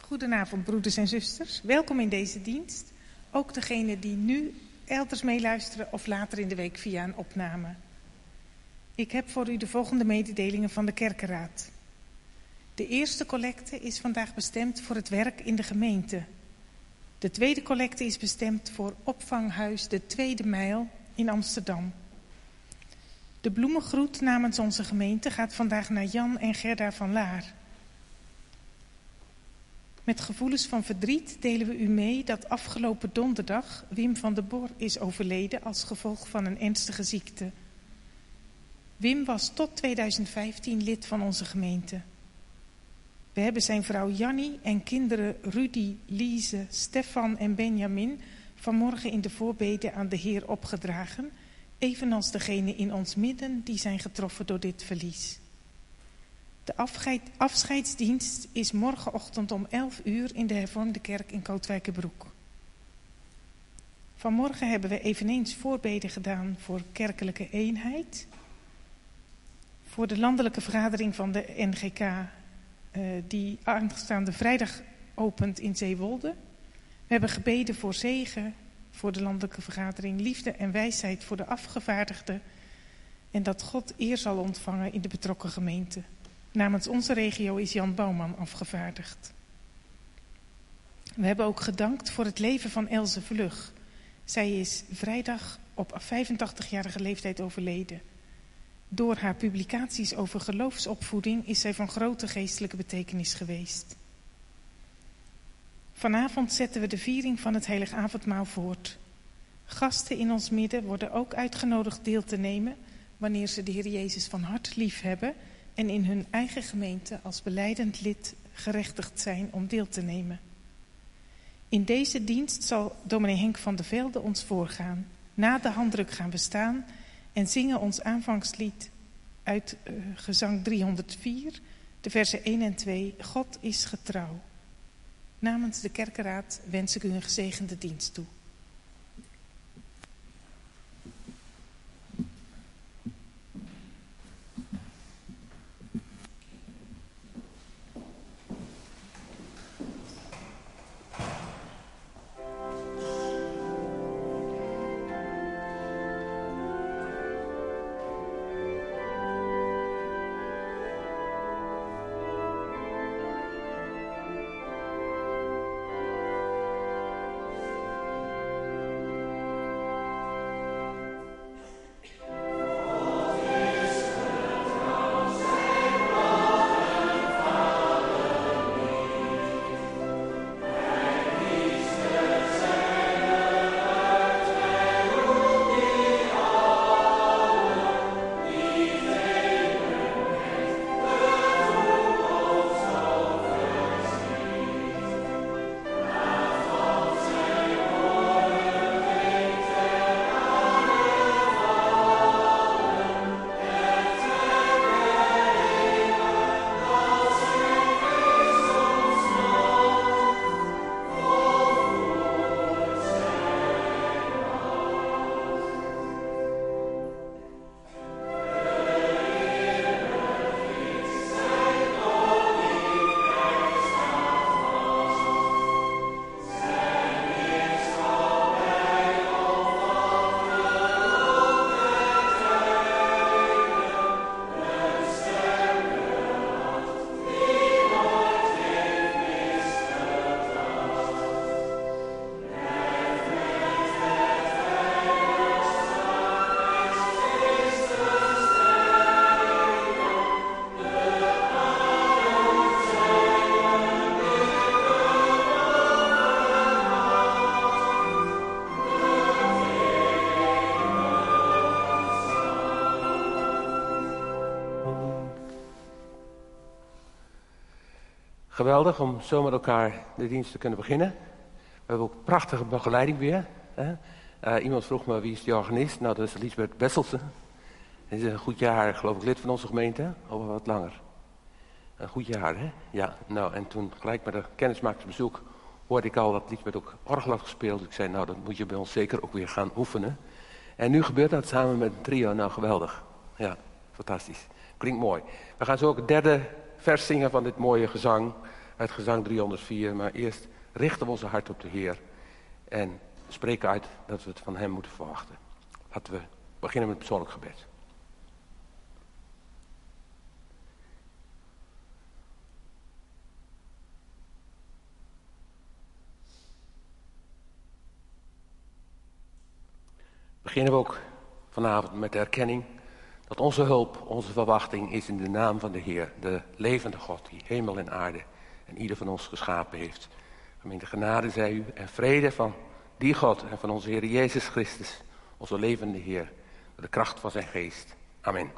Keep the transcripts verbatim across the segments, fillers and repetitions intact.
Goedenavond, broeders en zusters. Welkom in deze dienst. Ook degenen die nu elders meeluisteren of later in de week via een opname. Ik heb voor u de volgende mededelingen van de kerkenraad. De eerste collecte is vandaag bestemd voor het werk in de gemeente. De tweede collecte is bestemd voor opvanghuis De Tweede Mijl in Amsterdam. De bloemengroet namens onze gemeente gaat vandaag naar Jan en Gerda van Laar. Met gevoelens van verdriet delen we u mee dat afgelopen donderdag Wim van der Bor is overleden als gevolg van een ernstige ziekte. Wim was tot tweeduizend vijftien lid van onze gemeente. We hebben zijn vrouw Jannie en kinderen Rudy, Lise, Stefan en Benjamin vanmorgen in de voorbeden aan de Heer opgedragen, evenals degenen in ons midden die zijn getroffen door dit verlies. De afscheid, afscheidsdienst is morgenochtend om elf uur in de hervormde kerk in Kootwijkerbroek. Vanmorgen hebben we eveneens voorbeden gedaan voor kerkelijke eenheid, voor de landelijke vergadering van de N G K, uh, die aanstaande vrijdag opent in Zeewolde. We hebben gebeden voor zegen voor de landelijke vergadering, liefde en wijsheid voor de afgevaardigden en dat God eer zal ontvangen in de betrokken gemeente. Namens onze regio is Jan Bouwman afgevaardigd. We hebben ook gedankt voor het leven van Else Vlug. Zij is vrijdag op vijfentachtigjarige leeftijd overleden. Door haar publicaties over geloofsopvoeding is zij van grote geestelijke betekenis geweest. Vanavond zetten we de viering van het Heilig Avondmaal voort. Gasten in ons midden worden ook uitgenodigd deel te nemen wanneer ze de Heer Jezus van hart lief hebben en in hun eigen gemeente als belijdend lid gerechtigd zijn om deel te nemen. In deze dienst zal dominee Henk van der Velde ons voorgaan. Na de handdruk gaan we staan en zingen ons aanvangslied uit uh, gezang driehonderdvier, de versen één en twee, God is getrouw. Namens de kerkenraad wens ik u een gezegende dienst toe. Geweldig om zo met elkaar de dienst te kunnen beginnen. We hebben ook prachtige begeleiding weer. Hè? Uh, iemand vroeg me wie is die organist? Nou, dat is Liesbeth Besselsen. Hij is een goed jaar, geloof ik, lid van onze gemeente. Of wat langer. Een goed jaar, hè? Ja, nou, en toen gelijk met een kennismakersbezoek hoorde ik al dat Liesbeth ook orgel had gespeeld. Ik zei, nou, dat moet je bij ons zeker ook weer gaan oefenen. En nu gebeurt dat samen met een trio. Nou, geweldig. Ja, fantastisch. Klinkt mooi. We gaan zo ook het derde vers zingen van dit mooie gezang. uit gezang driehonderdvier. Maar eerst richten we onze hart op de Heer en spreken uit dat we het van hem moeten verwachten. Laten we beginnen met persoonlijk gebed. Beginnen we ook vanavond met de erkenning dat onze hulp, onze verwachting is in de naam van de Heer, de levende God die hemel en aarde en ieder van ons geschapen heeft. Gemeente genade zij u en vrede van die God en van onze Heer Jezus Christus, onze levende Heer, door de kracht van zijn geest. Amen.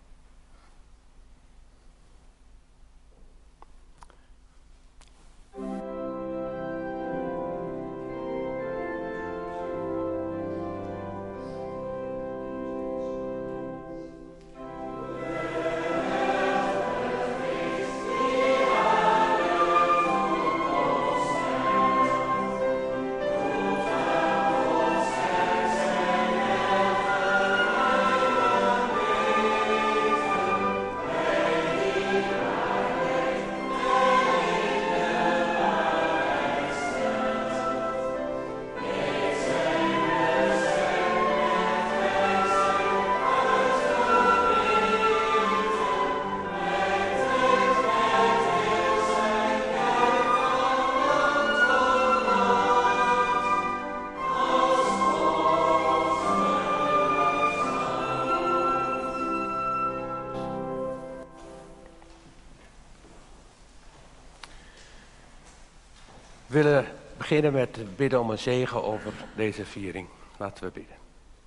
We willen beginnen met bidden om een zegen over deze viering. Laten we bidden.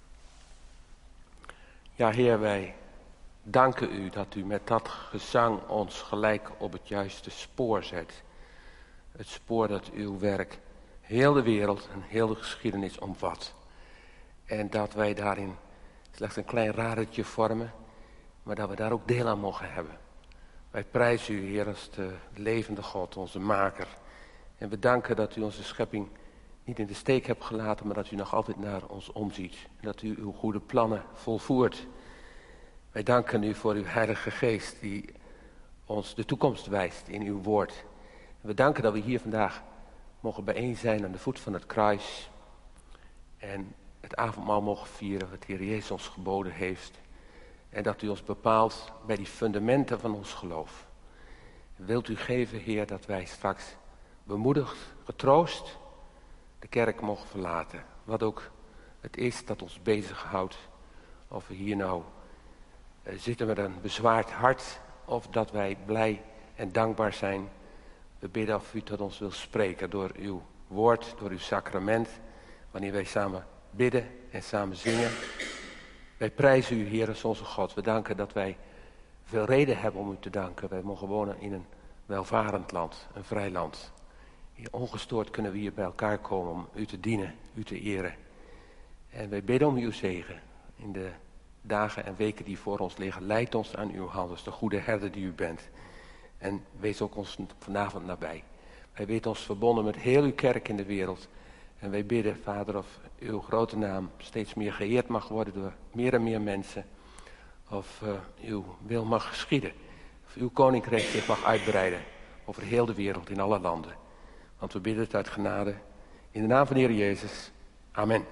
Ja, Heer, wij danken u dat u met dat gezang ons gelijk op het juiste spoor zet. Het spoor dat uw werk heel de wereld en heel de geschiedenis omvat. En dat wij daarin slechts een klein radertje vormen, maar dat we daar ook deel aan mogen hebben. Wij prijzen u, Heer, als de levende God, onze maker. En we danken dat u onze schepping niet in de steek hebt gelaten, maar dat u nog altijd naar ons omziet. En dat u uw goede plannen volvoert. Wij danken u voor uw Heilige Geest die ons de toekomst wijst in uw woord. En we danken dat we hier vandaag mogen bijeen zijn aan de voet van het kruis. En het avondmaal mogen vieren wat de Heer Jezus ons geboden heeft. En dat u ons bepaalt bij die fundamenten van ons geloof. Wilt u geven, Heer, dat wij straks bemoedigd, getroost de kerk mogen verlaten. Wat ook het is dat ons bezighoudt. Of we hier nou uh, zitten met een bezwaard hart. Of dat wij blij en dankbaar zijn. We bidden of u tot ons wil spreken door uw woord, door uw sacrament. Wanneer wij samen bidden en samen zingen. Wij prijzen u, Heer, als onze God. We danken dat wij veel reden hebben om u te danken. Wij mogen wonen in een welvarend land, een vrij land. Hier ongestoord kunnen we hier bij elkaar komen om u te dienen, u te eren. En wij bidden om uw zegen in de dagen en weken die voor ons liggen. Leid ons aan uw hand als de goede herder die u bent. En wees ook ons vanavond nabij. Wij weten ons verbonden met heel uw kerk in de wereld. En wij bidden, Vader, of uw grote naam steeds meer geëerd mag worden door meer en meer mensen. Of uh, uw wil mag geschieden. Of uw koninkrijk zich mag uitbreiden over heel de wereld in alle landen. Want we bidden het uit genade in de naam van de Heer Jezus. Amen.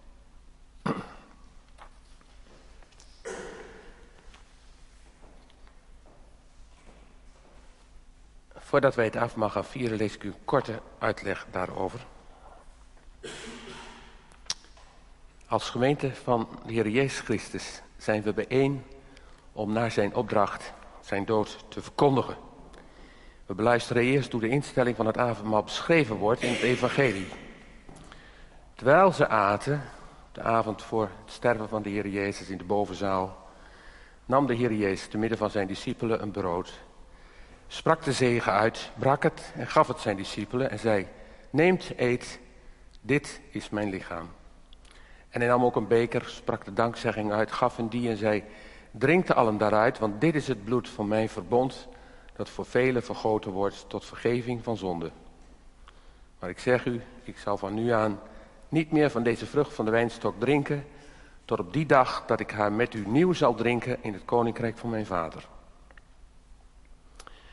Voordat wij het avondmaal gaan vieren, lees ik u een korte uitleg daarover. Als gemeente van de Heer Jezus Christus zijn we bijeen om naar zijn opdracht, zijn dood, te verkondigen. We beluisteren eerst hoe de instelling van het avondmaal beschreven wordt in het evangelie. Terwijl ze aten, de avond voor het sterven van de Heer Jezus in de bovenzaal, nam de Heer Jezus te midden van zijn discipelen een brood, sprak de zegen uit, brak het en gaf het zijn discipelen en zei: neemt, eet, dit is mijn lichaam. En hij nam ook een beker, sprak de dankzegging uit, gaf hen die en zei: drinkt allen daaruit, want dit is het bloed van mijn verbond, dat voor velen vergoten wordt tot vergeving van zonde. Maar ik zeg u, ik zal van nu aan niet meer van deze vrucht van de wijnstok drinken, tot op die dag dat ik haar met u nieuw zal drinken in het koninkrijk van mijn vader.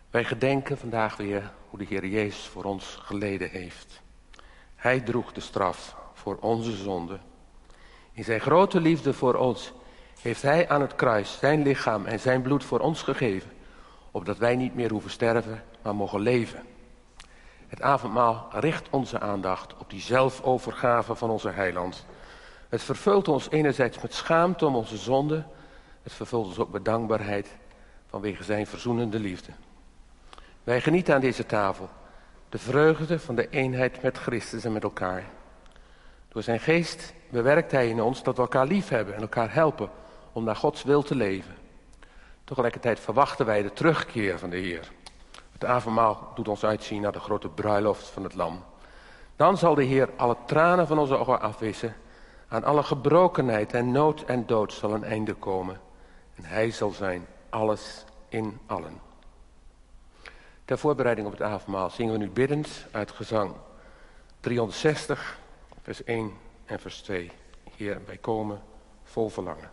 Wij gedenken vandaag weer hoe de Heer Jezus voor ons geleden heeft. Hij droeg de straf voor onze zonde. In zijn grote liefde voor ons heeft hij aan het kruis zijn lichaam en zijn bloed voor ons gegeven, opdat wij niet meer hoeven sterven, maar mogen leven. Het avondmaal richt onze aandacht op die zelfovergave van onze heiland. Het vervult ons enerzijds met schaamte om onze zonde. Het vervult ons ook met dankbaarheid vanwege zijn verzoenende liefde. Wij genieten aan deze tafel de vreugde van de eenheid met Christus en met elkaar. Door zijn geest bewerkt hij in ons dat we elkaar lief hebben en elkaar helpen om naar Gods wil te leven. Tegelijkertijd verwachten wij de terugkeer van de Heer. Het avondmaal doet ons uitzien naar de grote bruiloft van het Lam. Dan zal de Heer alle tranen van onze ogen afwissen. Aan alle gebrokenheid en nood en dood zal een einde komen. En hij zal zijn alles in allen. Ter voorbereiding op het avondmaal zingen we nu biddend uit gezang driehonderdzestig, vers één en vers twee. Heer, wij komen vol verlangen.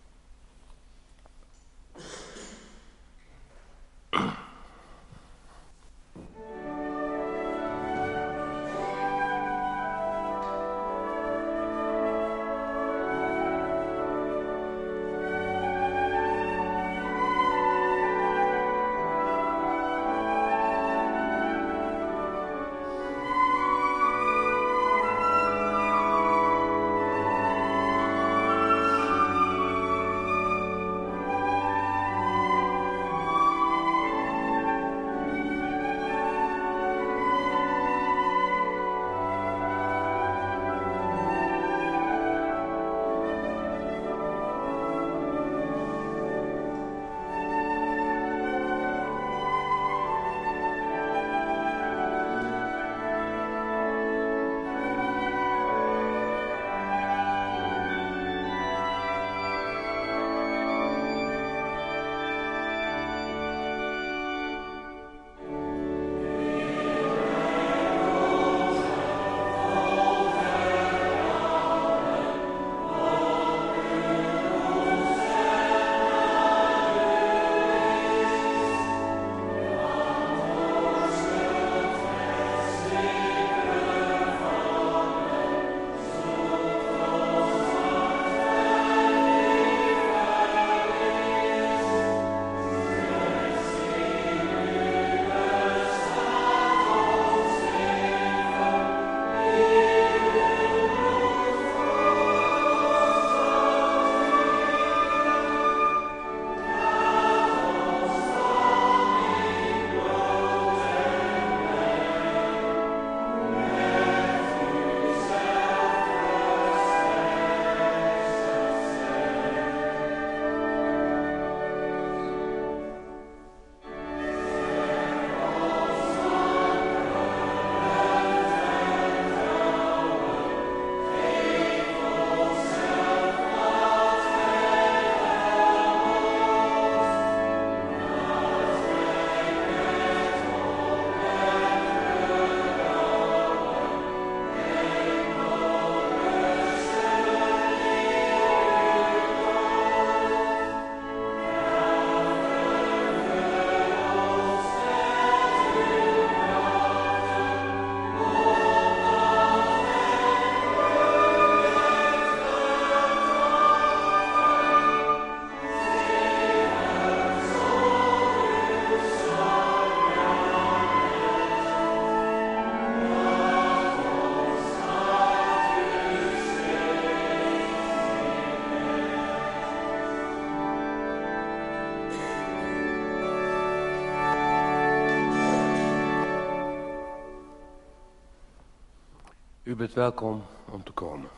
U bent welkom om te komen.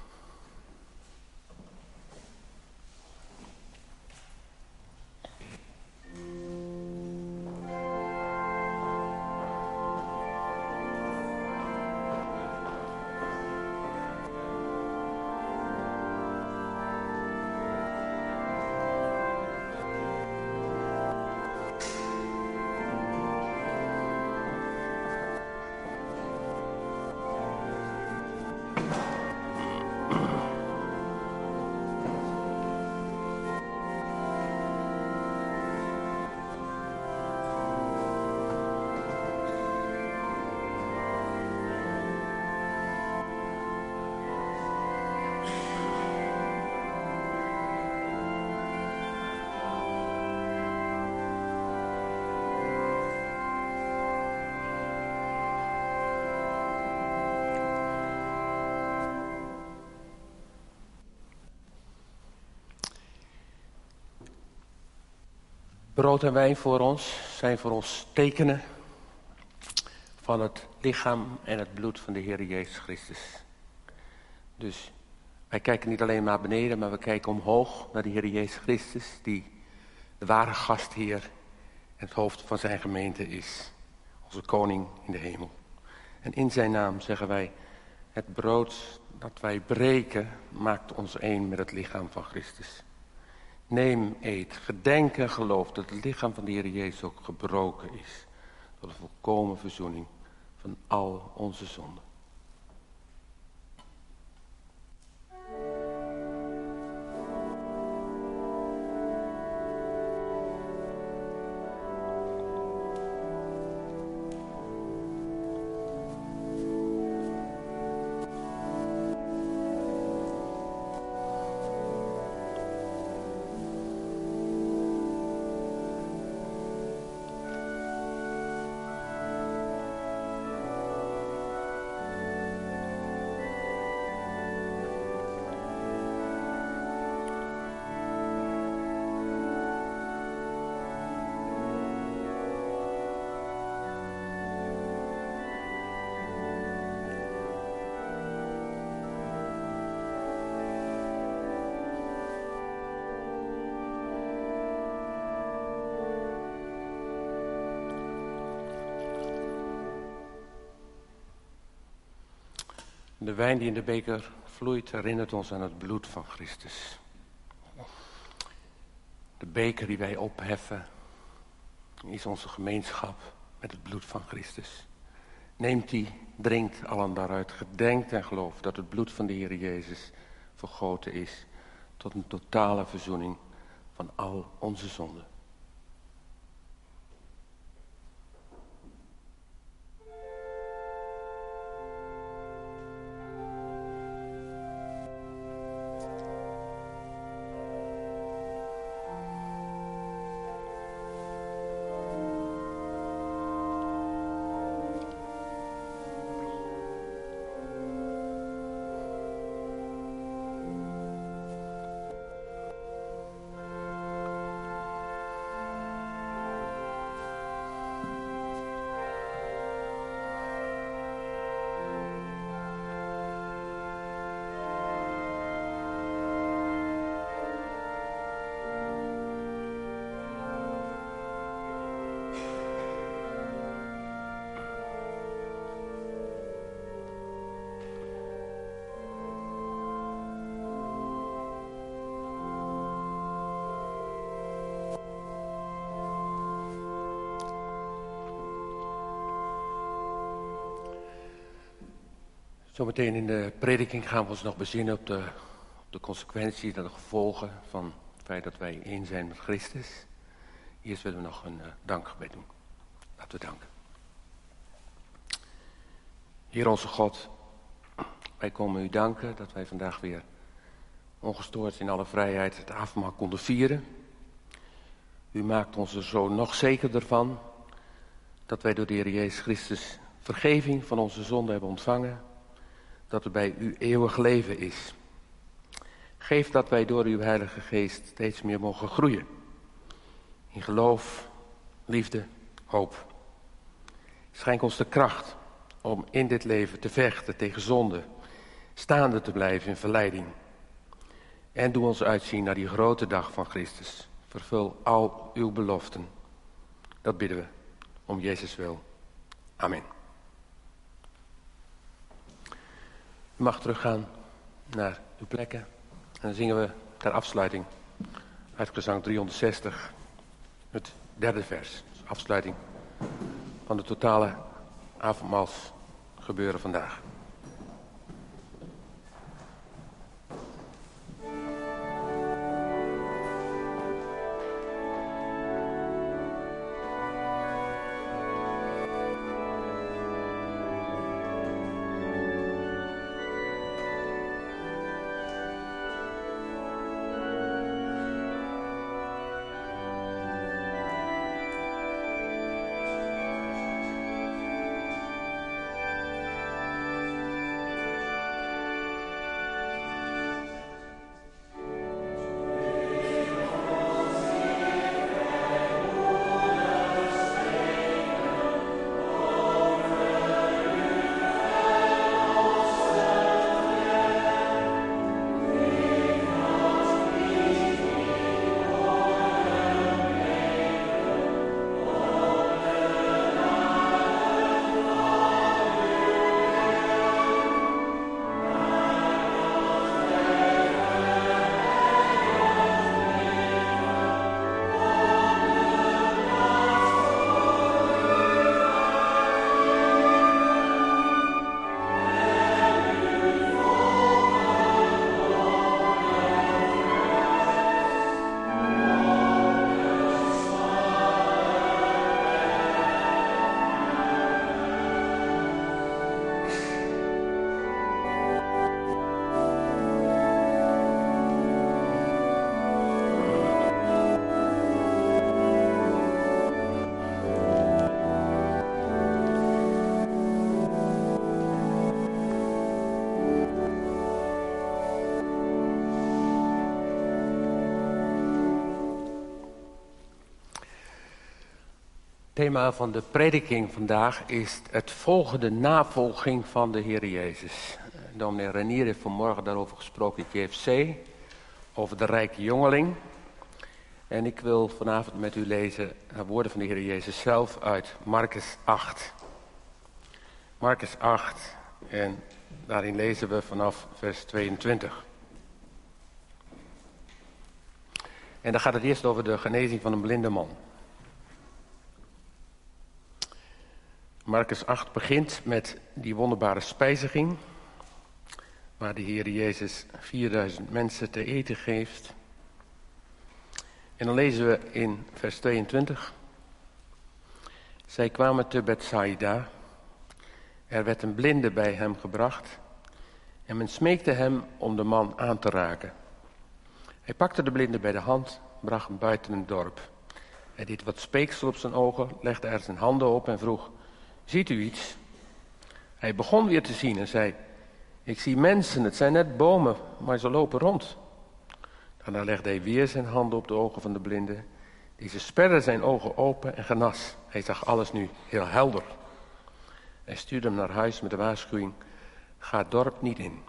brood en wijn voor ons zijn voor ons tekenen van het lichaam en het bloed van de Heer Jezus Christus. Dus wij kijken niet alleen naar beneden, maar we kijken omhoog naar de Heer Jezus Christus, die de ware gastheer en het hoofd van zijn gemeente is. Onze koning in de hemel. En in zijn naam zeggen wij, het brood dat wij breken maakt ons één met het lichaam van Christus. Neem, eet, gedenk en geloof dat het lichaam van de Heer Jezus ook gebroken is. Tot de volkomen verzoening van al onze zonden. De wijn die in de beker vloeit herinnert ons aan het bloed van Christus. De beker die wij opheffen is onze gemeenschap met het bloed van Christus. Neemt die, drinkt allen daaruit, gedenkt en gelooft dat het bloed van de Heer Jezus vergoten is tot een totale verzoening van al onze zonden. Zometeen in de prediking gaan we ons nog bezinnen op de, op de consequenties en de gevolgen van het feit dat wij één zijn met Christus. Eerst willen we nog een uh, dankgebed doen. Laten we danken. Heer onze God, wij komen u danken dat wij vandaag weer ongestoord in alle vrijheid het avondmaal konden vieren. U maakt ons er zo nog zekerder van dat wij door de Heer Jezus Christus vergeving van onze zonden hebben ontvangen. Dat er bij u eeuwig leven is. Geef dat wij door uw Heilige Geest steeds meer mogen groeien. In geloof, liefde, hoop. Schenk ons de kracht om in dit leven te vechten tegen zonde. Staande te blijven in verleiding. En doe ons uitzien naar die grote dag van Christus. Vervul al uw beloften. Dat bidden we om Jezus wil. Amen. U mag teruggaan naar uw plekken. En dan zingen we ter afsluiting uit gezang driehonderdzestig het derde vers. Dus afsluiting van de totale avondmaalsgebeuren vandaag. thema van de prediking vandaag is het volgende navolging van de Heer Jezus. Dominee Renier heeft vanmorgen daarover gesproken in J F C, over de rijke jongeling. En ik wil vanavond met u lezen de woorden van de Heer Jezus zelf uit Marcus acht. Marcus acht, en daarin lezen we vanaf vers tweeëntwintig. En dan gaat het eerst over de genezing van een blinde man. Marcus acht begint met die wonderbare spijziging, waar de Heer Jezus vierduizend mensen te eten geeft. En dan lezen we in vers tweeëntwintig. Zij kwamen te Bethsaida. Er werd een blinde bij hem gebracht en men smeekte hem om de man aan te raken. Hij pakte de blinde bij de hand, bracht hem buiten een dorp. Hij deed wat speeksel op zijn ogen, legde er zijn handen op en vroeg: ziet u iets? Hij begon weer te zien en zei: ik zie mensen, het zijn net bomen, maar ze lopen rond. Daarna legde hij weer zijn handen op de ogen van de blinde. Deze sperde zijn ogen open en genas. Hij zag alles nu heel helder. Hij stuurde hem naar huis met de waarschuwing: ga het dorp niet in.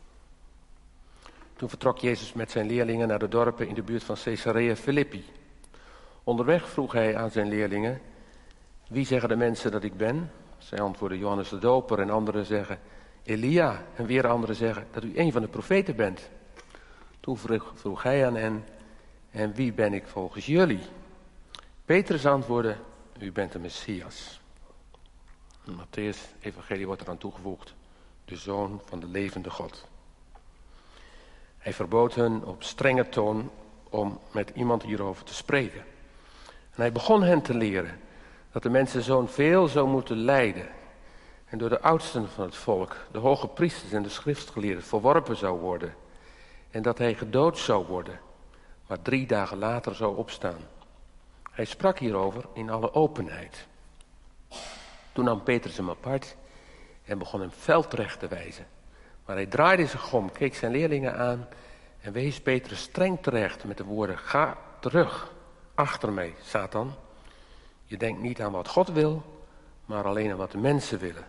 Toen vertrok Jezus met zijn leerlingen naar de dorpen in de buurt van Caesarea Philippi. Onderweg vroeg hij aan zijn leerlingen: wie zeggen de mensen dat ik ben? Zij antwoordden: Johannes de Doper, en anderen zeggen Elia, en weer anderen zeggen dat u een van de profeten bent. Toen vroeg, vroeg hij aan hen: en wie ben ik volgens jullie? Petrus antwoordde: u bent de Messias. In Mattheüs evangelie wordt eraan toegevoegd: de Zoon van de levende God. Hij verbood hen op strenge toon om met iemand hierover te spreken. En hij begon hen te leren dat de mensenzoon veel zou moeten lijden en door de oudsten van het volk, de hoge priesters en de schriftgeleerden, verworpen zou worden en dat hij gedood zou worden, maar drie dagen later zou opstaan. Hij sprak hierover in alle openheid. Toen nam Petrus hem apart en begon hem fel terecht te wijzen. Maar hij draaide zich om, keek zijn leerlingen aan en wees Petrus streng terecht met de woorden: ga terug, achter mij, Satan. Je denkt niet aan wat God wil, maar alleen aan wat de mensen willen.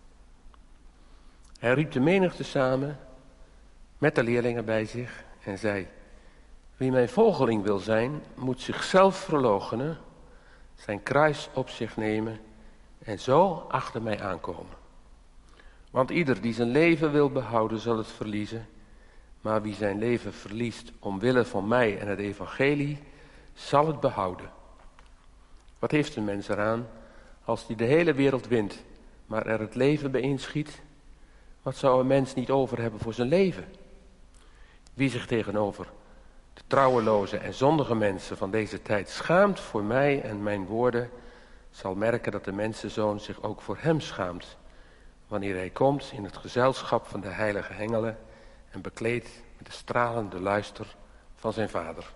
Hij riep de menigte samen met de leerlingen bij zich en zei: wie mijn volgeling wil zijn, moet zichzelf verloochenen, zijn kruis op zich nemen en zo achter mij aankomen. Want ieder die zijn leven wil behouden, zal het verliezen. Maar wie zijn leven verliest omwille van mij en het evangelie, zal het behouden. Wat heeft een mens eraan als hij de hele wereld wint, maar er het leven bij inschiet? Wat zou een mens niet over hebben voor zijn leven? Wie zich tegenover de trouweloze en zondige mensen van deze tijd schaamt voor mij en mijn woorden, zal merken dat de mensenzoon zich ook voor hem schaamt, wanneer hij komt in het gezelschap van de heilige engelen en bekleed met de stralende luister van zijn vader.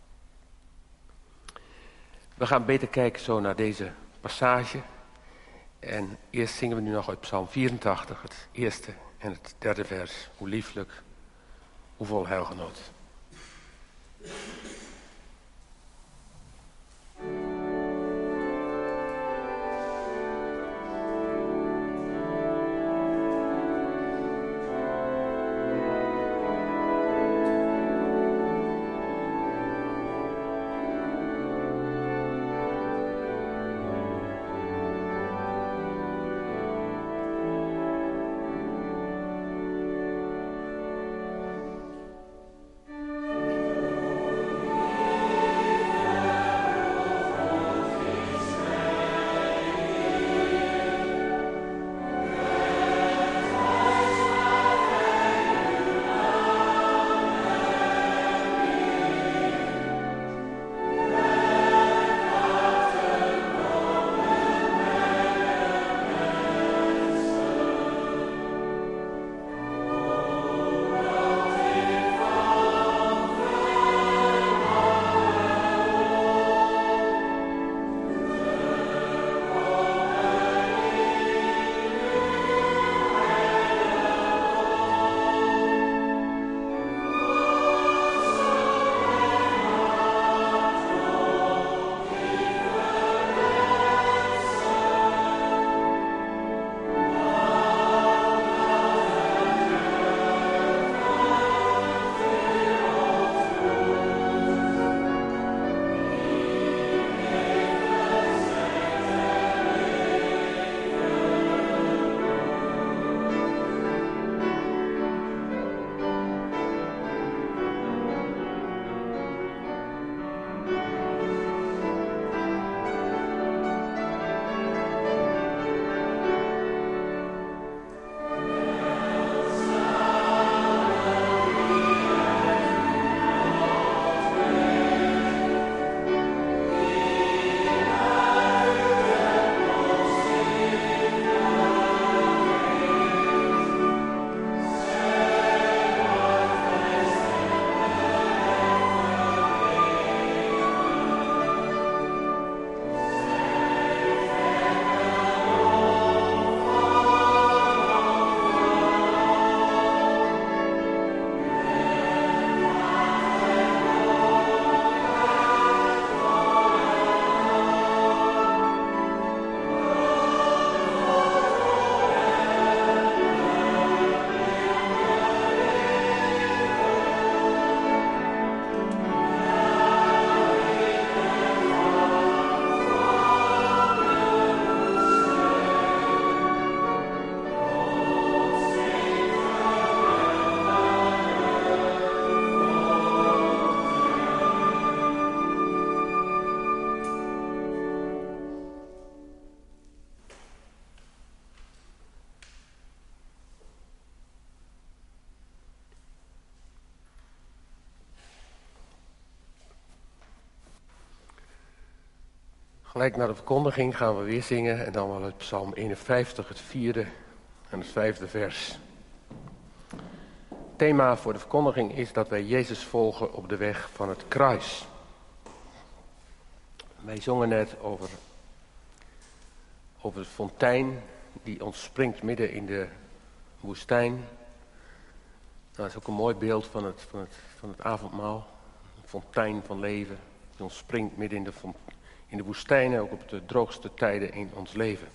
We gaan beter kijken zo naar deze passage. En eerst zingen we nu nog uit Psalm vierentachtig, het eerste en het derde vers. Hoe lieflijk, hoe vol heilgenot. Gelijk na de verkondiging gaan we weer zingen en dan wel het Psalm eenenvijftig, het vierde en het vijfde vers. Het thema voor de verkondiging is dat wij Jezus volgen op de weg van het kruis. Wij zongen net over, over de fontein die ontspringt midden in de woestijn. Nou, dat is ook een mooi beeld van het, van het, van het avondmaal. Een fontein van leven die ontspringt midden in de, in de woestijn, ook op de droogste tijden in ons leven.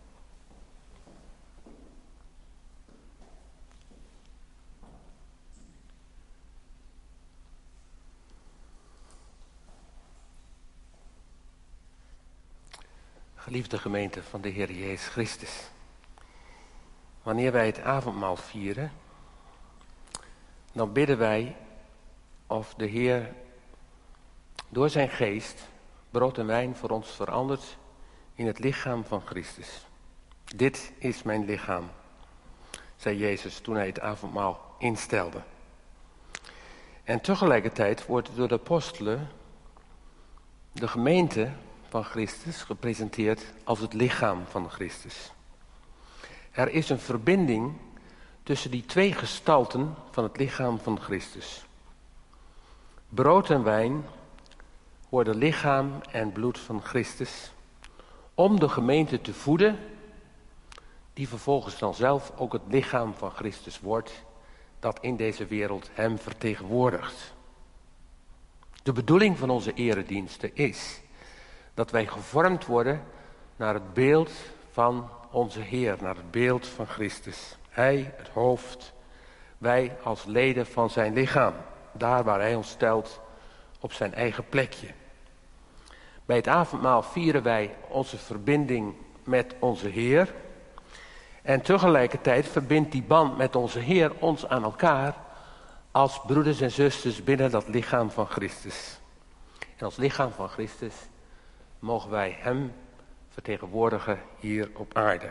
Geliefde gemeente van de Heer Jezus Christus. Wanneer wij het avondmaal vieren, dan bidden wij of de Heer door zijn geest brood en wijn voor ons verandert in het lichaam van Christus. Dit is mijn lichaam, zei Jezus toen hij het avondmaal instelde. En tegelijkertijd wordt door de apostelen de gemeente van Christus gepresenteerd als het lichaam van Christus. Er is een verbinding tussen die twee gestalten van het lichaam van Christus. Brood en wijn worden lichaam en bloed van Christus om de gemeente te voeden, die vervolgens dan zelf ook het lichaam van Christus wordt, dat in deze wereld hem vertegenwoordigt. De bedoeling van onze erediensten is dat wij gevormd worden naar het beeld van onze Heer, naar het beeld van Christus. Hij, het hoofd, wij als leden van zijn lichaam, daar waar hij ons stelt op zijn eigen plekje. Bij het avondmaal vieren wij onze verbinding met onze Heer. En tegelijkertijd verbindt die band met onze Heer ons aan elkaar als broeders en zusters binnen dat lichaam van Christus. En als lichaam van Christus mogen wij hem vertegenwoordigen hier op aarde.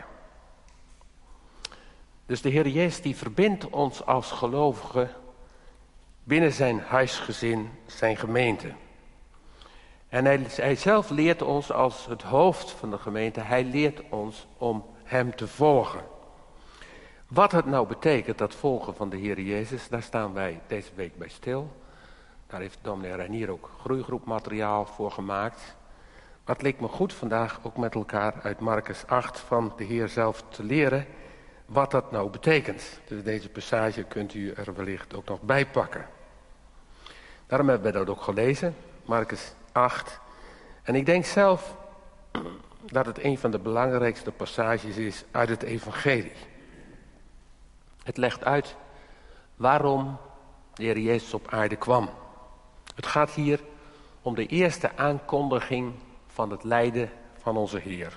Dus de Heer Jezus die verbindt ons als gelovigen binnen zijn huisgezin, zijn gemeente. En hij, hij zelf leert ons als het hoofd van de gemeente, hij leert ons om hem te volgen. Wat het nou betekent, dat volgen van de Heer Jezus, daar staan wij deze week bij stil. Daar heeft dominee Reinier ook groeigroepmateriaal voor gemaakt. Maar het leek me goed vandaag ook met elkaar uit Marcus acht van de Heer zelf te leren wat dat nou betekent. Dus deze passage kunt u er wellicht ook nog bij pakken. Daarom hebben we dat ook gelezen, Marcus acht. En ik denk zelf dat het een van de belangrijkste passages is uit het evangelie. Het legt uit waarom de Heer Jezus op aarde kwam. Het gaat hier om de eerste aankondiging van het lijden van onze Heer.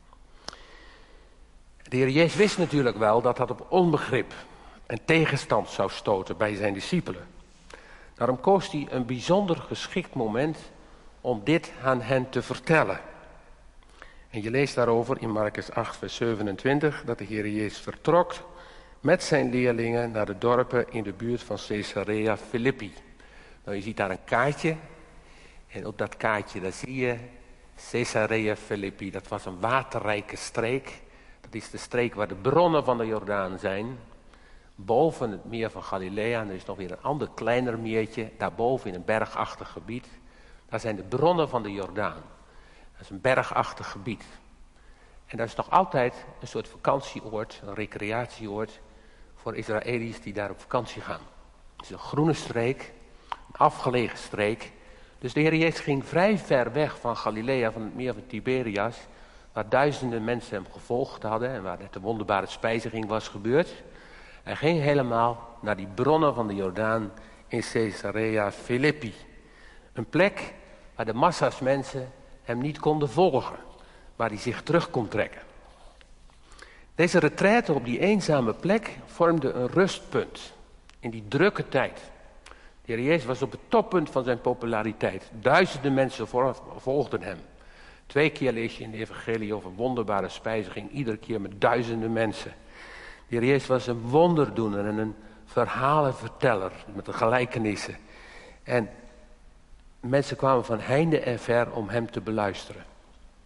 De Heer Jezus wist natuurlijk wel dat dat op onbegrip en tegenstand zou stoten bij zijn discipelen. Daarom koos hij een bijzonder geschikt moment om dit aan hen te vertellen. En je leest daarover in Marcus acht vers zevenentwintig dat de Heer Jezus vertrok met zijn leerlingen naar de dorpen in de buurt van Caesarea Philippi. Nou, je ziet daar een kaartje en op dat kaartje daar zie je Caesarea Philippi. Dat was een waterrijke streek. Dat is de streek waar de bronnen van de Jordaan zijn. Boven het meer van Galilea, en er is nog weer een ander kleiner meertje, daarboven in een bergachtig gebied. Daar zijn de bronnen van de Jordaan. Dat is een bergachtig gebied. En dat is nog altijd een soort vakantieoord, een recreatieoord voor Israëli's die daar op vakantie gaan. Het is een groene streek, een afgelegen streek. Dus de Heer Jezus ging vrij ver weg van Galilea, van het meer van Tiberias, waar duizenden mensen hem gevolgd hadden en waar net de wonderbare spijziging was gebeurd. Hij ging helemaal naar die bronnen van de Jordaan in Caesarea Philippi. Een plek waar de massa's mensen hem niet konden volgen, waar hij zich terug kon trekken. Deze retraite op die eenzame plek vormde een rustpunt in die drukke tijd. De Heer Jezus was op het toppunt van zijn populariteit. Duizenden mensen volgden hem. Twee keer lees je in de evangelie over wonderbare spijziging, iedere keer met duizenden mensen. De Heer Jezus was een wonderdoener en een verhalenverteller met de gelijkenissen. En mensen kwamen van heinde en ver om hem te beluisteren.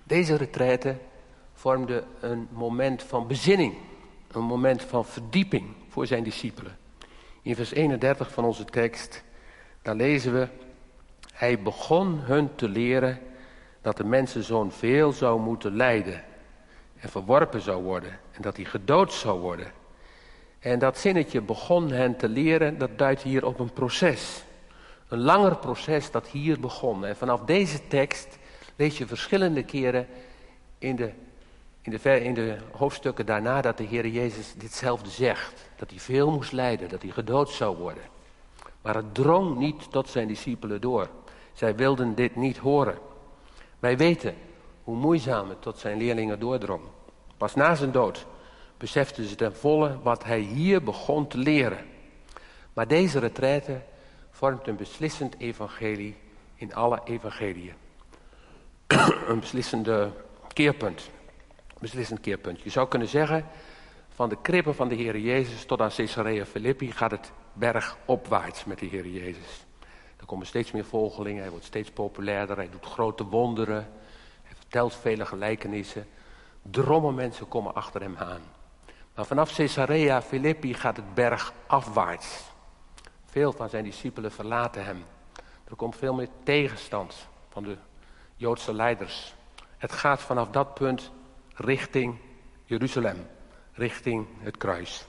Deze retraite vormde een moment van bezinning, een moment van verdieping voor zijn discipelen. In vers eenendertig van onze tekst, daar lezen we: hij begon hun te leren dat de mensenzoon veel zou moeten lijden en verworpen zou worden en dat hij gedood zou worden. En dat zinnetje begon hen te leren, dat duidt hier op een proces. Een langer proces dat hier begon. En vanaf deze tekst lees je verschillende keren in de, in de, ver, in de hoofdstukken daarna dat de Heer Jezus ditzelfde zegt. Dat hij veel moest lijden, dat hij gedood zou worden. Maar het drong niet tot zijn discipelen door. Zij wilden dit niet horen. Wij weten hoe moeizaam het tot zijn leerlingen doordrong. Pas na zijn dood beseften ze ten volle wat hij hier begon te leren. Maar deze retraite vormt een beslissend evangelie in alle evangeliën. Een beslissende keerpunt. Een beslissend keerpunt. Je zou kunnen zeggen, van de krippen van de Heer Jezus tot aan Caesarea Philippi gaat het bergopwaarts met de Heer Jezus. Er komen steeds meer volgelingen, hij wordt steeds populairder, hij doet grote wonderen, hij vertelt vele gelijkenissen. Drommen mensen komen achter hem aan. Maar vanaf Caesarea Philippi gaat het bergafwaarts. Veel van zijn discipelen verlaten hem. Er komt veel meer tegenstand van de Joodse leiders. Het gaat vanaf dat punt richting Jeruzalem, richting het kruis.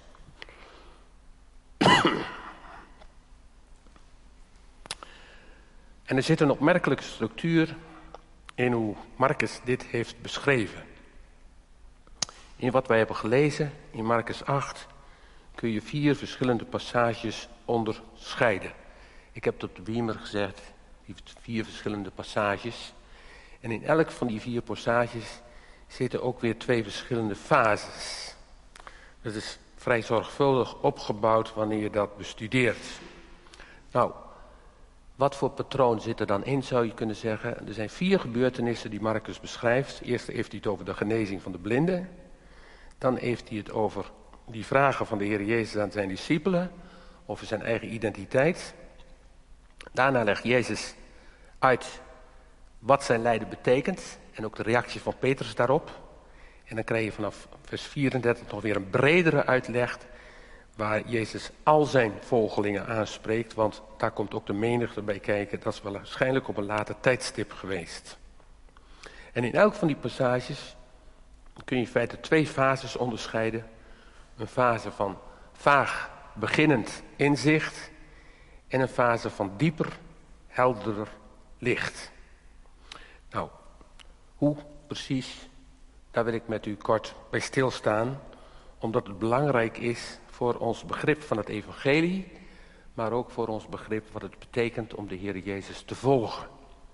En er zit een opmerkelijke structuur in hoe Marcus dit heeft beschreven. In wat wij hebben gelezen, in Marcus acht, kun je vier verschillende passages onderscheiden. Ik heb het op de beamer gezegd, die vier verschillende passages. En in elk van die vier passages zitten ook weer twee verschillende fases. Dat is vrij zorgvuldig opgebouwd wanneer je dat bestudeert. Nou, wat voor patroon zit er dan in, zou je kunnen zeggen. Er zijn vier gebeurtenissen die Marcus beschrijft. Eerst heeft hij het over de genezing van de blinden. Dan heeft hij het over die vragen van de Heer Jezus aan zijn discipelen, over zijn eigen identiteit. Daarna legt Jezus uit wat zijn lijden betekent en ook de reactie van Petrus daarop. En dan krijg je vanaf vers vierendertig nog weer een bredere uitleg, waar Jezus al zijn volgelingen aanspreekt, want daar komt ook de menigte bij kijken. Dat is wel waarschijnlijk op een later tijdstip geweest. En in elk van die passages kun je in feite twee fases onderscheiden. Een fase van vaag beginnend inzicht en een fase van dieper, helderder licht. Nou, hoe precies, daar wil ik met u kort bij stilstaan, omdat het belangrijk is voor ons begrip van het evangelie, maar ook voor ons begrip wat het betekent om de Heer Jezus te volgen.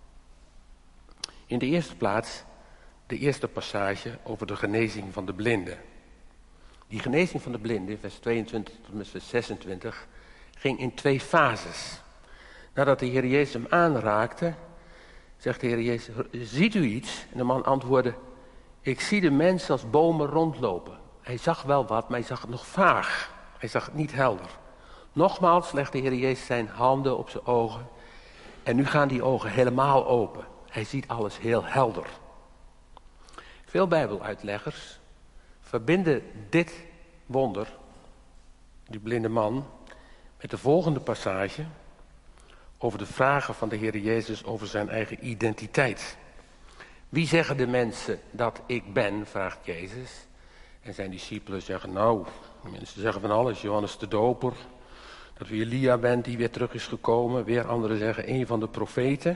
In de eerste plaats de eerste passage over de genezing van de blinden. Die genezing van de blinden, vers tweeëntwintig tot en met vers zesentwintig, ging in twee fases. Nadat de Heer Jezus hem aanraakte, zegt de Heer Jezus, ziet u iets? En de man antwoordde, ik zie de mensen als bomen rondlopen. Hij zag wel wat, maar hij zag het nog vaag. Hij zag het niet helder. Nogmaals legt de Heer Jezus zijn handen op zijn ogen. En nu gaan die ogen helemaal open. Hij ziet alles heel helder. Veel Bijbeluitleggers verbinden dit wonder, die blinde man, met de volgende passage over de vragen van de Heer Jezus over zijn eigen identiteit. Wie zeggen de mensen dat ik ben, vraagt Jezus. En zijn discipelen zeggen, nou, mensen zeggen van alles, Johannes de Doper, dat u Elia bent die weer terug is gekomen. Weer anderen zeggen, een van de profeten.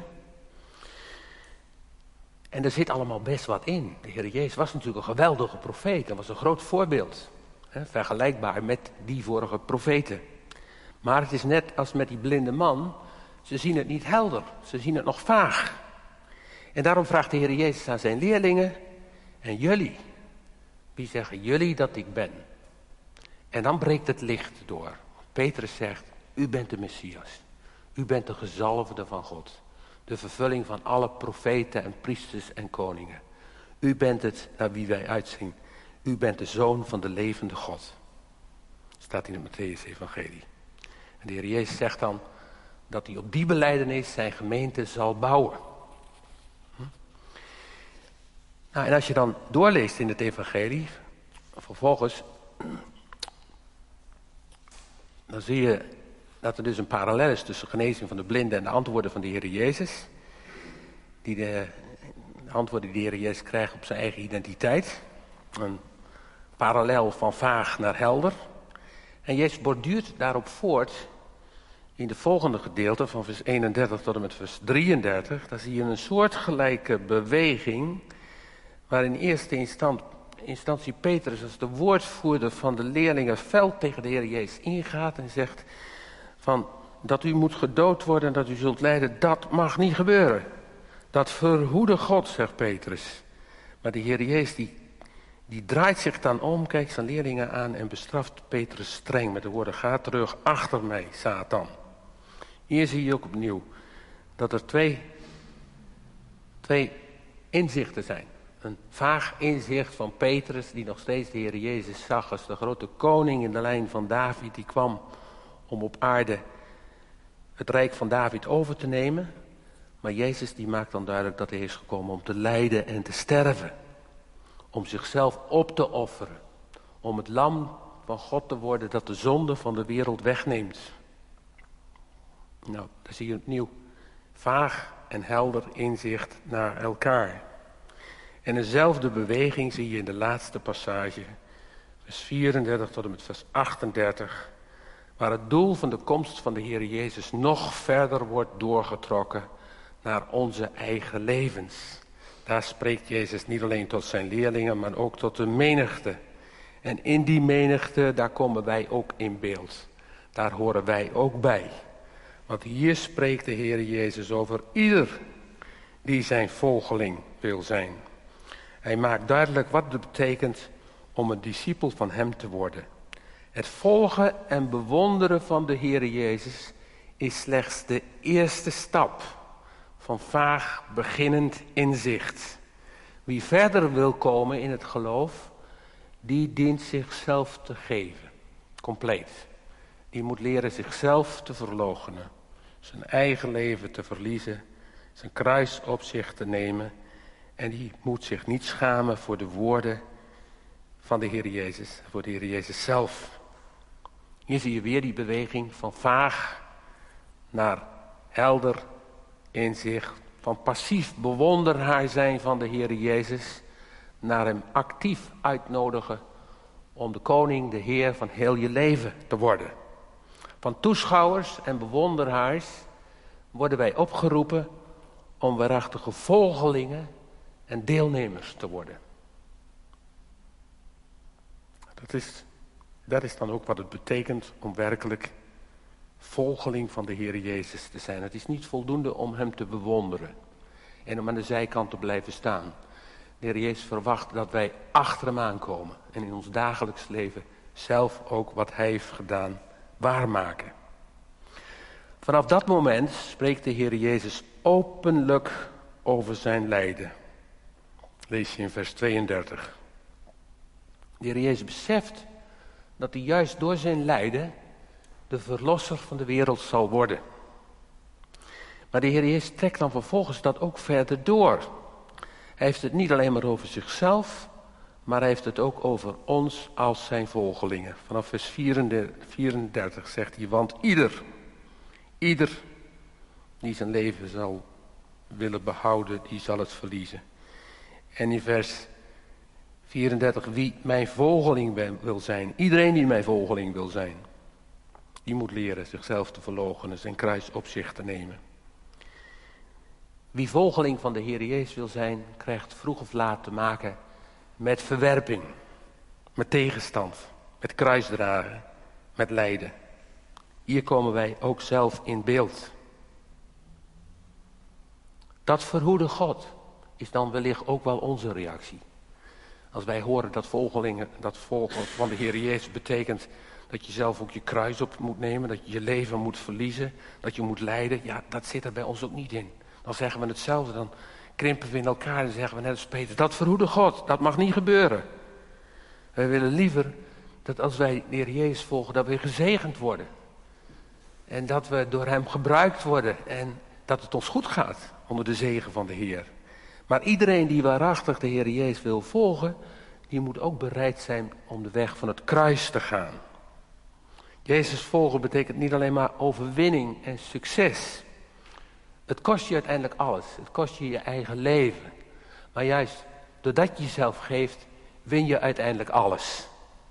En er zit allemaal best wat in. De Heer Jezus was natuurlijk een geweldige profeet. Dat was een groot voorbeeld. Hè, vergelijkbaar met die vorige profeten. Maar het is net als met die blinde man. Ze zien het niet helder. Ze zien het nog vaag. En daarom vraagt de Heer Jezus aan zijn leerlingen. En jullie. Wie zeggen jullie dat ik ben? En dan breekt het licht door. Petrus zegt, u bent de Messias. U bent de gezalfde van God. De vervulling van alle profeten en priesters en koningen. U bent het naar wie wij uitzien. U bent de zoon van de levende God. Staat in het Mattheüs-evangelie. En de Heer Jezus zegt dan dat hij op die belijdenis zijn gemeente zal bouwen. Hm? Nou, en als je dan doorleest in het evangelie, vervolgens, dan zie je dat er dus een parallel is tussen genezing van de blinden en de antwoorden van de Heer Jezus. Die de, de antwoorden die de Heer Jezus krijgt op zijn eigen identiteit. Een parallel van vaag naar helder. En Jezus borduurt daarop voort in de volgende gedeelte van vers eenendertig tot en met vers drieëndertig. Daar zie je een soortgelijke beweging waarin in eerste instant, instantie Petrus als de woordvoerder van de leerlingen fel tegen de Heer Jezus ingaat en zegt van dat u moet gedood worden en dat u zult lijden, dat mag niet gebeuren. Dat verhoede God, zegt Petrus. Maar de Heer Jezus die, die draait zich dan om, kijkt zijn leerlingen aan en bestraft Petrus streng met de woorden: ga terug achter mij, Satan. Hier zie je ook opnieuw dat er twee, twee inzichten zijn. Een vaag inzicht van Petrus, die nog steeds de Heer Jezus zag als de grote koning in de lijn van David, die kwam om op aarde het rijk van David over te nemen. Maar Jezus die maakt dan duidelijk dat hij is gekomen om te lijden en te sterven. Om zichzelf op te offeren. Om het lam van God te worden dat de zonde van de wereld wegneemt. Nou, daar zie je opnieuw vaag en helder inzicht naar elkaar. En dezelfde beweging zie je in de laatste passage, vers vierendertig tot en met vers achtendertig, waar het doel van de komst van de Heer Jezus nog verder wordt doorgetrokken naar onze eigen levens. Daar spreekt Jezus niet alleen tot zijn leerlingen, maar ook tot de menigte. En in die menigte, daar komen wij ook in beeld. Daar horen wij ook bij. Want hier spreekt de Heer Jezus over ieder die zijn volgeling wil zijn. Hij maakt duidelijk wat het betekent om een discipel van hem te worden. Het volgen en bewonderen van de Heer Jezus is slechts de eerste stap van vaag beginnend inzicht. Wie verder wil komen in het geloof, die dient zichzelf te geven, compleet. Die moet leren zichzelf te verloochenen, zijn eigen leven te verliezen, zijn kruis op zich te nemen. En die moet zich niet schamen voor de woorden van de Heer Jezus, voor de Heer Jezus zelf. Hier zie je weer die beweging van vaag naar helder inzicht, van passief bewonderaar zijn van de Heer Jezus, naar hem actief uitnodigen om de koning, de Heer van heel je leven te worden. Van toeschouwers en bewonderaars worden wij opgeroepen om waarachtige volgelingen en deelnemers te worden. Dat is, dat is dan ook wat het betekent om werkelijk volgeling van de Heer Jezus te zijn. Het is niet voldoende om hem te bewonderen en om aan de zijkant te blijven staan. De Heer Jezus verwacht dat wij achter hem aankomen en in ons dagelijks leven zelf ook wat hij heeft gedaan waarmaken. Vanaf dat moment spreekt de Heer Jezus openlijk over zijn lijden. Lees je in vers tweeëndertig. De Heer Jezus beseft dat hij juist door zijn lijden de verlosser van de wereld zal worden. Maar de Heer Jezus trekt dan vervolgens dat ook verder door. Hij heeft het niet alleen maar over zichzelf, maar hij heeft het ook over ons als zijn volgelingen. Vanaf vers vierendertig zegt hij, want ieder, ieder die zijn leven zal willen behouden, die zal het verliezen. En in vers vierendertig, wie mijn volgeling wil zijn, iedereen die mijn volgeling wil zijn, die moet leren zichzelf te verloochenen, zijn kruis op zich te nemen. Wie volgeling van de Heer Jezus wil zijn, krijgt vroeg of laat te maken met verwerping, met tegenstand, met kruisdragen, met lijden. Hier komen wij ook zelf in beeld. Dat verhoede God is dan wellicht ook wel onze reactie. Als wij horen dat volgelingen, dat volgen van de Heer Jezus betekent dat je zelf ook je kruis op moet nemen, dat je je leven moet verliezen, dat je moet lijden, ja, dat zit er bij ons ook niet in. Dan zeggen we hetzelfde, dan krimpen we in elkaar en zeggen we net als Peter, dat verhoede God, dat mag niet gebeuren. Wij willen liever dat als wij de Heer Jezus volgen, dat we gezegend worden. En dat we door hem gebruikt worden en dat het ons goed gaat onder de zegen van de Heer. Maar iedereen die waarachtig de Heer Jezus wil volgen, die moet ook bereid zijn om de weg van het kruis te gaan. Jezus volgen betekent niet alleen maar overwinning en succes. Het kost je uiteindelijk alles. Het kost je je eigen leven. Maar juist doordat je jezelf geeft, win je uiteindelijk alles.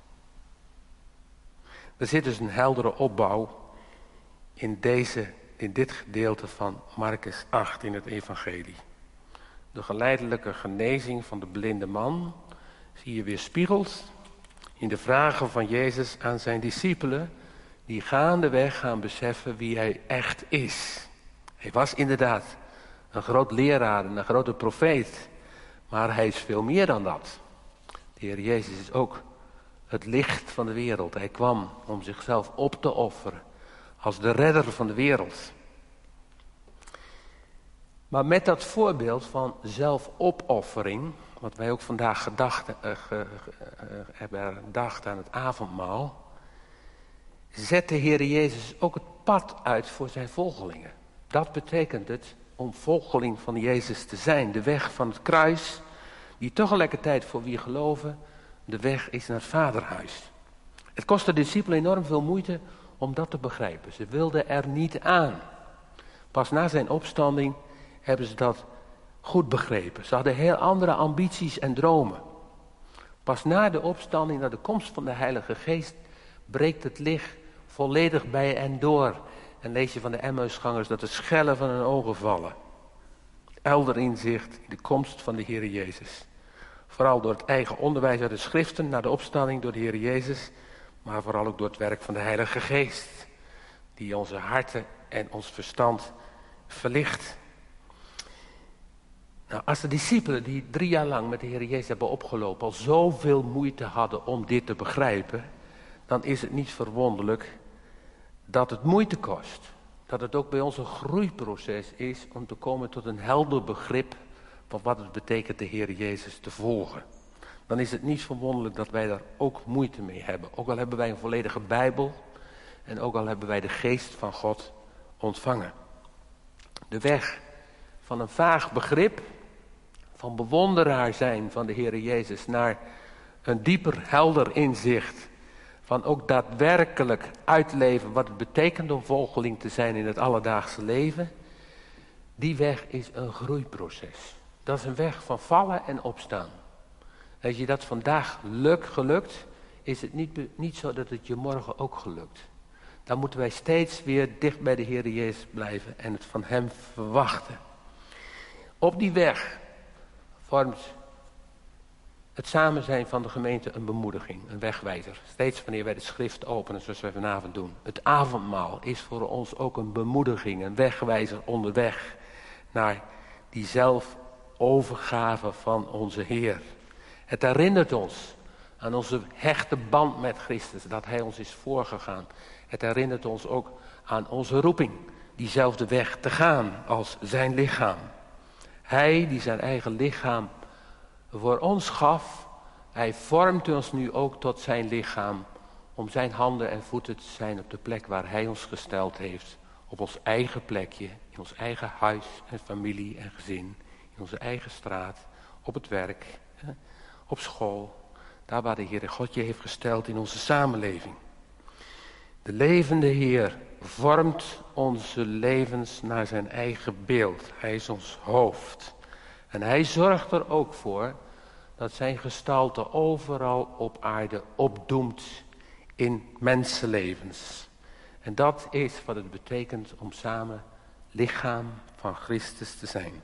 Er zit dus een heldere opbouw in, deze, in dit gedeelte van Markus acht in het evangelie. De geleidelijke genezing van de blinde man zie je weerspiegeld in de vragen van Jezus aan zijn discipelen, die gaandeweg gaan beseffen wie hij echt is. Hij was inderdaad een groot leraar en een grote profeet, maar hij is veel meer dan dat. De Heer Jezus is ook het licht van de wereld. Hij kwam om zichzelf op te offeren als de redder van de wereld. Maar met dat voorbeeld van zelfopoffering, wat wij ook vandaag gedacht, uh, ge, uh, hebben gedacht aan het avondmaal, zet de Heer Jezus ook het pad uit voor zijn volgelingen. Dat betekent het om volgeling van Jezus te zijn. De weg van het kruis, die tegelijkertijd voor wie geloven de weg is naar het vaderhuis. Het kostte de discipelen enorm veel moeite om dat te begrijpen. Ze wilden er niet aan. Pas na zijn opstanding hebben ze dat goed begrepen. Ze hadden heel andere ambities en dromen. Pas na de opstanding, na de komst van de Heilige Geest, breekt het licht volledig bij hen door. En lees je van de Emmausgangers dat de schellen van hun ogen vallen. Helder inzicht in de komst van de Heer Jezus. Vooral door het eigen onderwijs uit de schriften, na de opstanding door de Heer Jezus, maar vooral ook door het werk van de Heilige Geest, die onze harten en ons verstand verlicht. Nou, als de discipelen die drie jaar lang met de Heer Jezus hebben opgelopen al zoveel moeite hadden om dit te begrijpen, dan is het niet verwonderlijk dat het moeite kost. Dat het ook bij ons een groeiproces is om te komen tot een helder begrip van wat het betekent de Heer Jezus te volgen. Dan is het niet verwonderlijk dat wij daar ook moeite mee hebben. Ook al hebben wij een volledige Bijbel en ook al hebben wij de geest van God ontvangen. De weg van een vaag begrip, van bewonderaar zijn van de Heer Jezus, naar een dieper, helder inzicht van ook daadwerkelijk uitleven wat het betekent om volgeling te zijn in het alledaagse leven. Die weg is een groeiproces. Dat is een weg van vallen en opstaan. Als je dat vandaag lukt, gelukt, is het niet, niet zo dat het je morgen ook gelukt. Dan moeten wij steeds weer dicht bij de Heer Jezus blijven en het van Hem verwachten. Op die weg vormt het samen zijn van de gemeente een bemoediging, een wegwijzer. Steeds wanneer wij de schrift openen, zoals wij vanavond doen. Het avondmaal is voor ons ook een bemoediging, een wegwijzer onderweg naar die zelfovergave van onze Heer. Het herinnert ons aan onze hechte band met Christus, dat Hij ons is voorgegaan. Het herinnert ons ook aan onze roeping, diezelfde weg te gaan als zijn lichaam. Hij die zijn eigen lichaam voor ons gaf, hij vormt ons nu ook tot zijn lichaam, om zijn handen en voeten te zijn op de plek waar hij ons gesteld heeft. Op ons eigen plekje, in ons eigen huis en familie en gezin, in onze eigen straat, op het werk, op school, daar waar de Heere God je heeft gesteld in onze samenleving. De levende Heer vormt onze levens naar zijn eigen beeld. Hij is ons hoofd. En hij zorgt er ook voor dat zijn gestalte overal op aarde opdoemt in mensenlevens. En dat is wat het betekent om samen lichaam van Christus te zijn.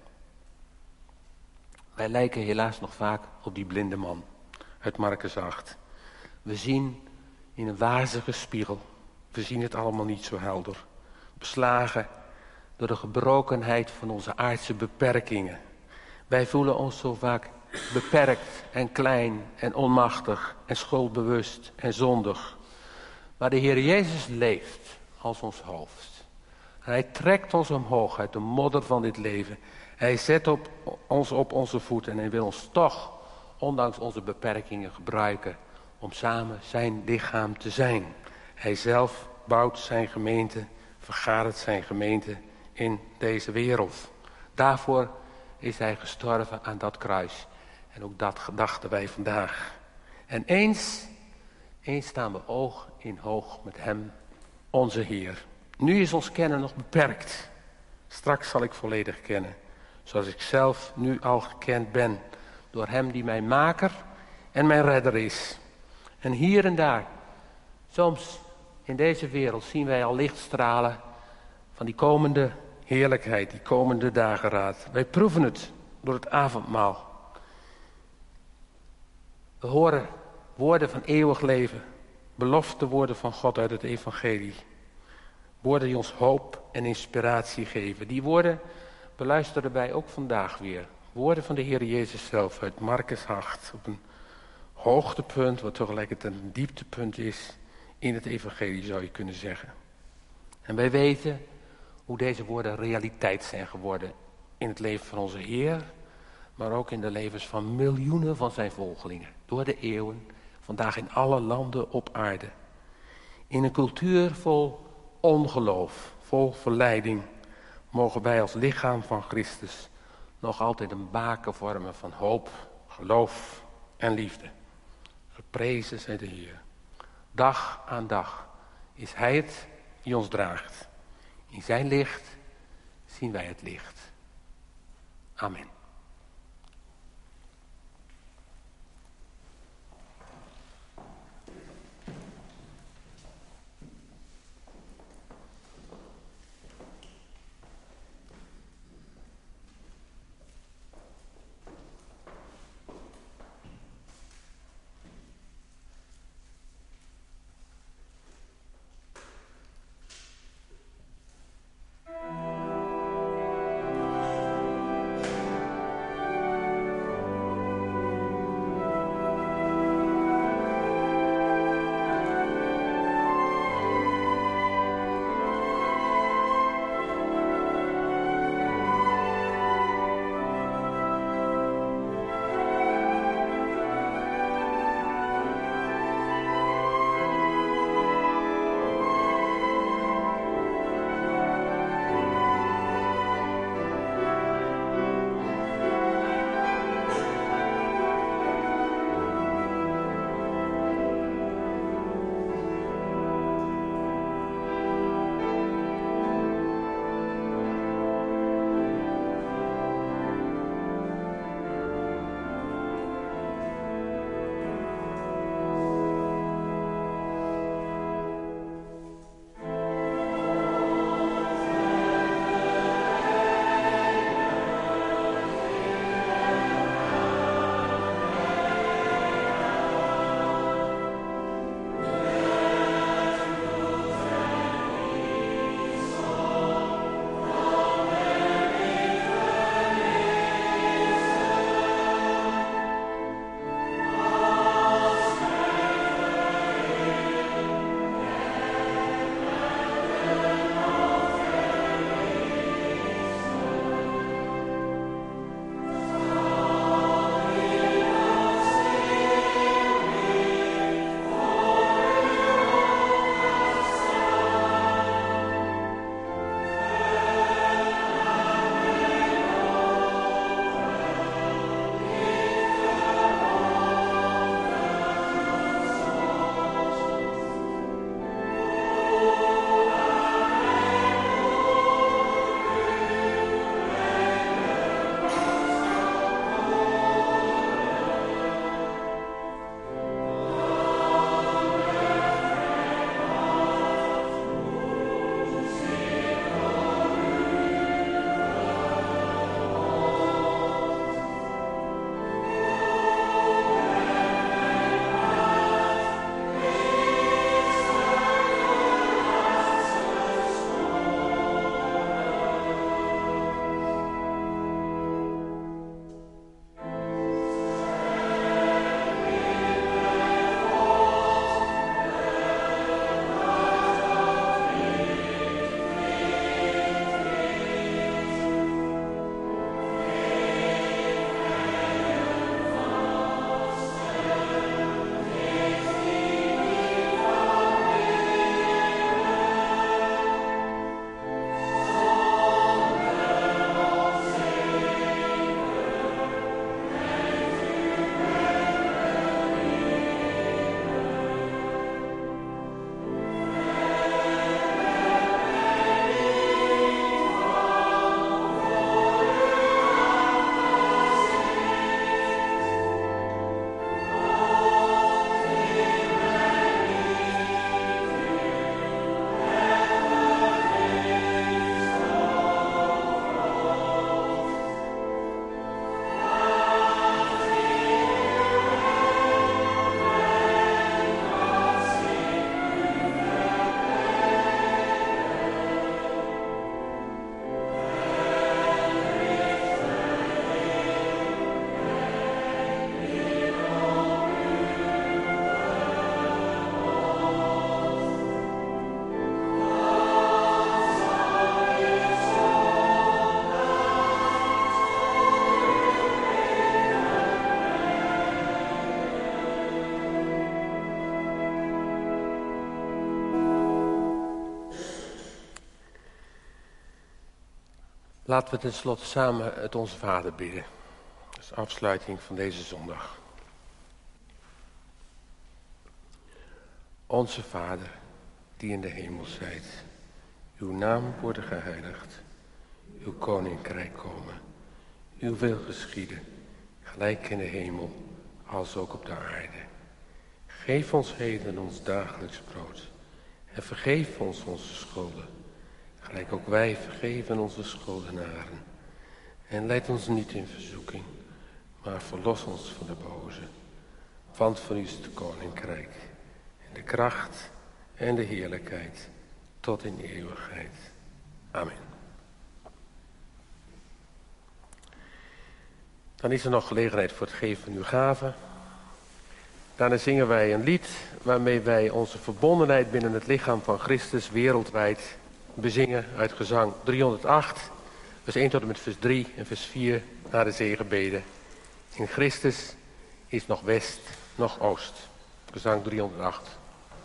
Wij lijken helaas nog vaak op die blinde man uit Markus acht. We zien in een wazige spiegel. We zien het allemaal niet zo helder. Beslagen door de gebrokenheid van onze aardse beperkingen. Wij voelen ons zo vaak beperkt en klein en onmachtig en schuldbewust en zondig. Maar de Heer Jezus leeft als ons hoofd. Hij trekt ons omhoog uit de modder van dit leven. Hij zet op, ons op onze voeten en hij wil ons toch, ondanks onze beperkingen, gebruiken om samen zijn lichaam te zijn. Hij zelf bouwt zijn gemeente, vergadert zijn gemeente in deze wereld. Daarvoor is hij gestorven aan dat kruis. En ook dat gedachten wij vandaag. En eens, eens staan we oog in oog met hem, onze Heer. Nu is ons kennen nog beperkt. Straks zal ik volledig kennen. Zoals ik zelf nu al gekend ben. Door hem die mijn maker en mijn redder is. En hier en daar, soms in deze wereld zien wij al lichtstralen van die komende heerlijkheid, die komende dageraad. Wij proeven het door het avondmaal. We horen woorden van eeuwig leven, belofte woorden van God uit het evangelie. Woorden die ons hoop en inspiratie geven. Die woorden beluisteren wij ook vandaag weer. Woorden van de Heer Jezus zelf uit Marcus acht. Op een hoogtepunt, wat tegelijkertijd een dieptepunt is in het evangelie, zou je kunnen zeggen. En wij weten hoe deze woorden realiteit zijn geworden in het leven van onze Heer, maar ook in de levens van miljoenen van zijn volgelingen. Door de eeuwen, vandaag in alle landen op aarde. In een cultuur vol ongeloof, vol verleiding, mogen wij als lichaam van Christus nog altijd een baken vormen van hoop, geloof en liefde. Geprezen zij de Heer. Dag aan dag is Hij het die ons draagt. In zijn licht zien wij het licht. Amen. Laten we tenslotte samen het Onze Vader bidden. Als afsluiting van deze zondag. Onze Vader, die in de hemel zijt. Uw naam worden geheiligd. Uw koninkrijk komen. Uw wil geschieden. Gelijk in de hemel, als ook op de aarde. Geef ons heden ons dagelijks brood. En vergeef ons onze schulden. Gelijk ook wij vergeven onze schuldenaren. En leid ons niet in verzoeking, maar verlos ons van de boze. Want voor u is het koninkrijk, en de kracht en de heerlijkheid, tot in eeuwigheid. Amen. Dan is er nog gelegenheid voor het geven van uw gaven. Daarna zingen wij een lied waarmee wij onze verbondenheid binnen het lichaam van Christus wereldwijd bezingen uit gezang driehonderdacht, vers één tot en met vers drie en vers vier na de zegenbeden. In Christus is nog west, nog oost. Gezang driehonderdacht.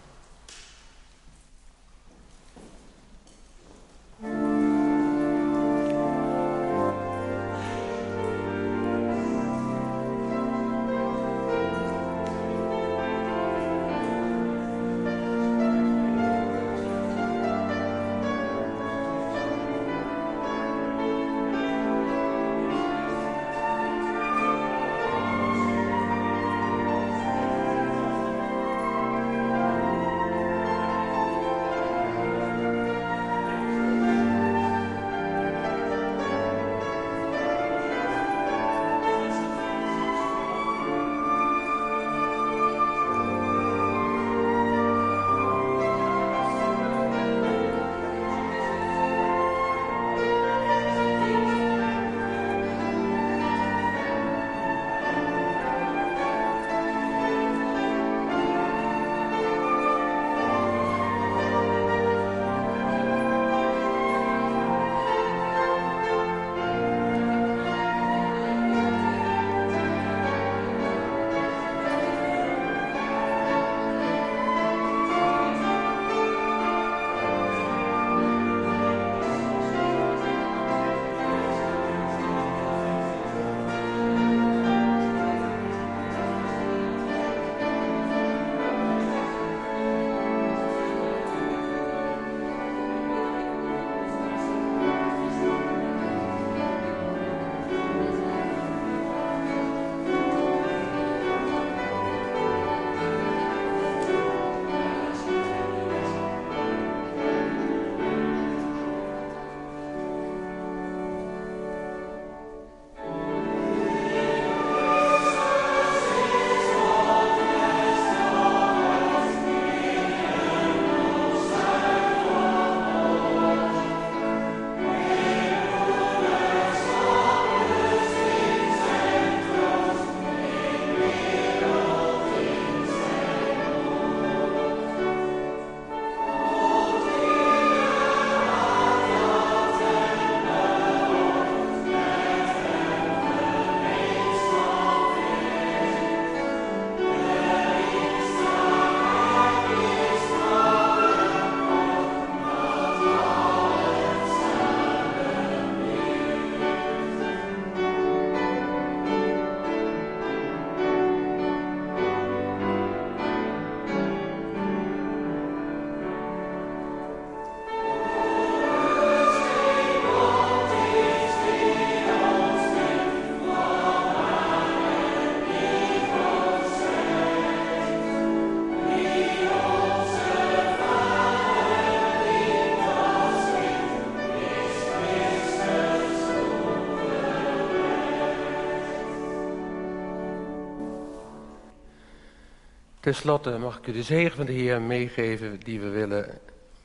Ten slotte mag ik u de zegen van de Heer meegeven die we willen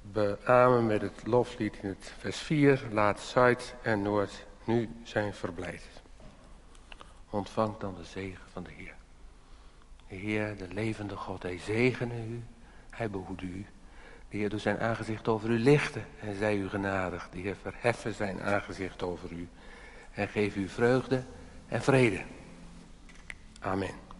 beamen met het loflied in het vers vier. Laat Zuid en Noord nu zijn verblijd. Ontvang dan de zegen van de Heer. De Heer, de levende God, hij zegene u, hij behoede u. De Heer doet zijn aangezicht over u lichten en zij u genadig. De Heer verheffen zijn aangezicht over u en geef u vreugde en vrede. Amen.